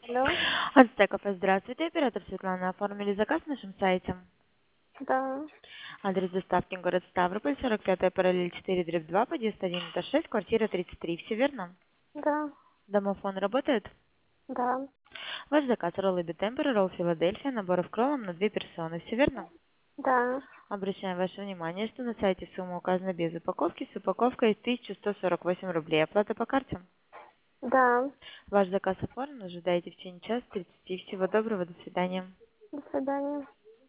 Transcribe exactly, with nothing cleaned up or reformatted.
Алло, Ацтеков, здравствуйте, оператор Светлана. Оформили заказ на нашем сайте. да, Адрес доставки город Ставрополь, сорок пятая параллель четыре, дробь два, подъезд один, этаж шесть, квартира тридцать три. Все верно? да, Домофон работает? да, Ваш заказ роллы Бетемпер, ролл Филадельфия, наборов кролом на две персоны. Все верно? да, Обращаем ваше внимание, что на сайте сумма указана без упаковки, с упаковкой тысяча сто сорок восемь рублей. Оплата по карте. да. Ваш заказ оформлен, ожидайте в течение часа тридцати. Всего доброго, до свидания. До свидания.